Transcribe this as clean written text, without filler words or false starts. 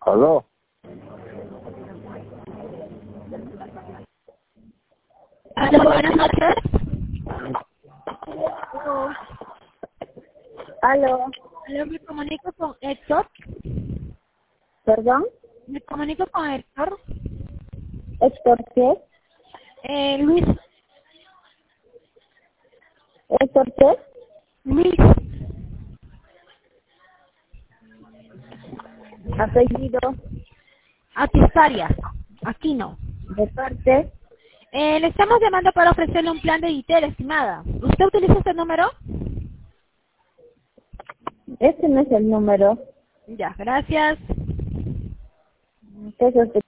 ¿Aló? Aló, buenas noches. Aló, Aló, me comunico con Héctor. perdón, Me comunico con Héctor. ¿Héctor qué? Luis. ¿Héctor qué? Luis. Apellido, Atistarias. Aquí no. de parte, Le estamos llamando para ofrecerle un plan de ITER, estimada. ¿Usted utiliza este número? ese no es el número. Ya, gracias. ¿Qué es este?